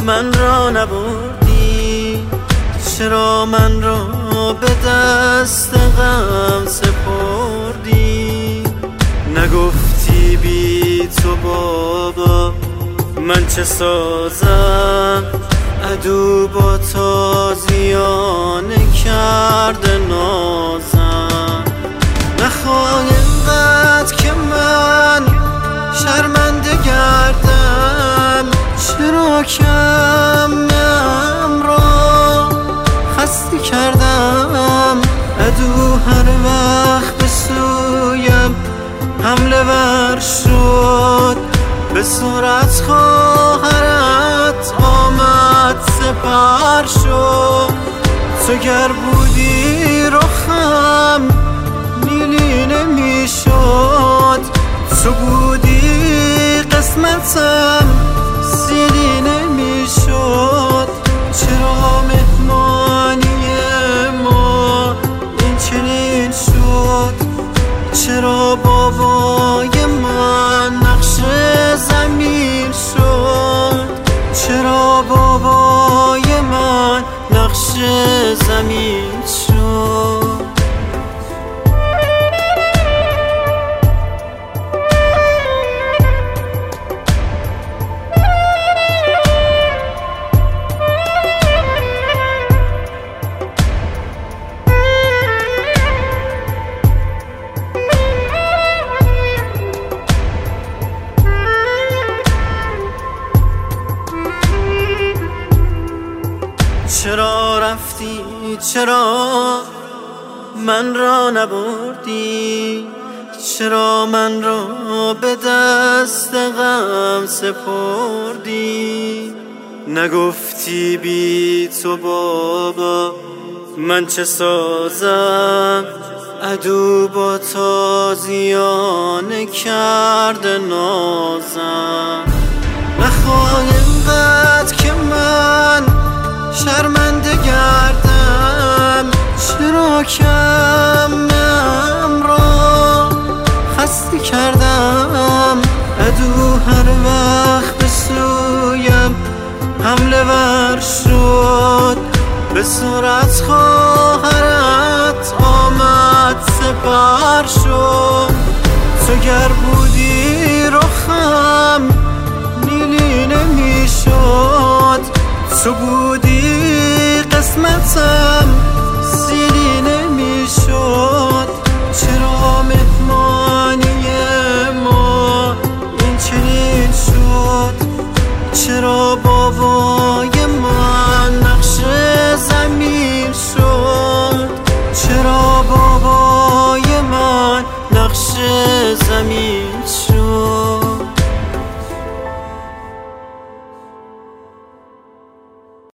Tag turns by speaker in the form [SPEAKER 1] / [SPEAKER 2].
[SPEAKER 1] من را نبردی؟ چرا من را به دست غم سپردی؟ نگفتی بی تو بابا من چه سازم؟ عدو با تازیانه کرده نازم. نخواه اینقدر که من شرمنده گردم، چرا کمم را خسته کردم؟ عدو هر وقت به سویم حمله ور شد، به سرعت خواهرت آمد سپر شد. تو گر بودی رخم نیلی نمی شد، تو بودی قسمتم سیلی نمی شد. چرا مهمانی ما این چنین شد؟ چرا بابای من نقش زمین شد؟ چرا بابای من نقش زمین شد؟ چرا رفتی؟ چرا من را نبردی؟ چرا من را به دست غم سپردی؟ نگفتی بی تو بابا من چه سازم؟ عدو با تازیانه کرده نازم. نخواه اینقدر که من شرمنده گردم، چرا کمم را خسته کردم؟ عدو هر وقت به سویم حمله ور شد، به سرعت خواهرت آمد سپر شد. تو گر بودی رخم نیلی نمی شد، تو بودی قسمتم سیلی نمی شد. چرا مهمانی ما این چنین شد؟ چرا بابای من نقش زمین شد؟ چرا بابای من نقش زمین شد؟